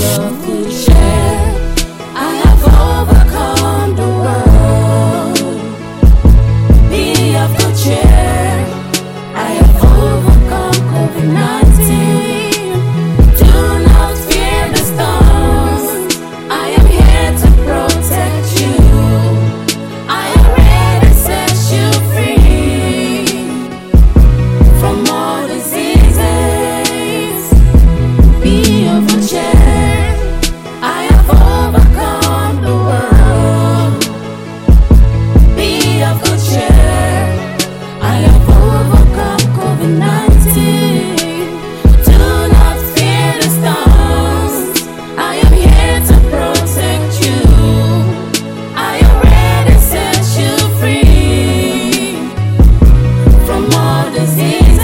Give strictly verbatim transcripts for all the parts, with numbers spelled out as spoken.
of good share. I have overcome the world. Be of good cheer. I have overcome COVID nineteen. Do not fear the storms. I am here to protect you. I already set you free from all diseases. Be of good cheer. I have overcome the world. Be of good cheer. I have overcome COVID nineteen. Do not fear the storms. I am here to protect you. I already set you free from all diseases.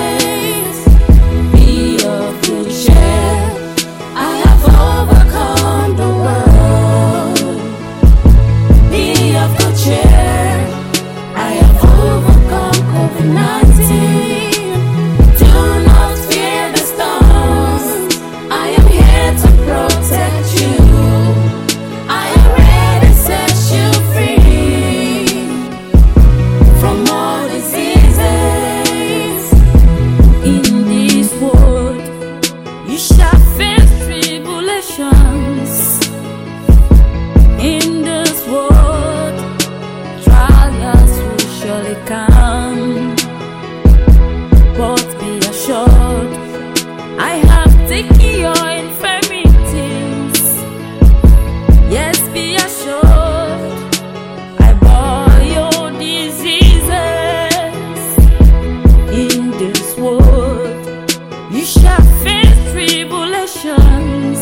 Be of good cheer. I have overcome the world. Be of good cheer. I have overcome COVID nineteen. Do not fear the storms. I am here to protect you. I already set you free from all diseases. In this world, you shall face tribulations. In this world, trials will surely come. But be assured, I have taken your infirmities. Yes, be assured, I bore your diseases. In this world, you shall face tribulations.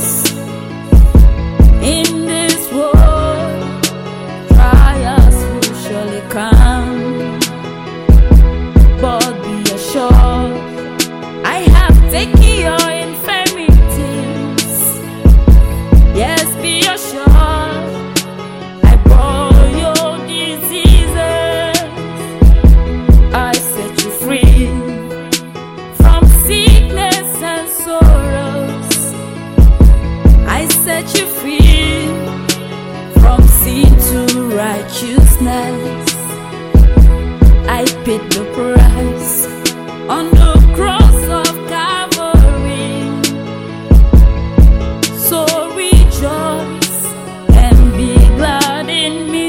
In this world, trials will surely come. But be assured, I have taken your infirmities. Yes, be assured, I bore your diseases. I set you free from sickness and sorrows. I set you free from sin to righteousness. I paid the price on the cross of Calvary. So rejoice and be glad in me.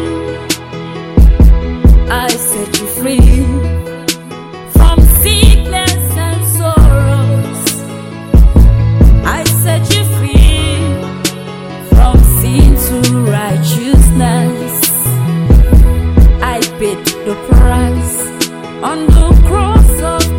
I set you free from sickness and sorrows. I set you free from sin to righteousness. I paid the price on the cross of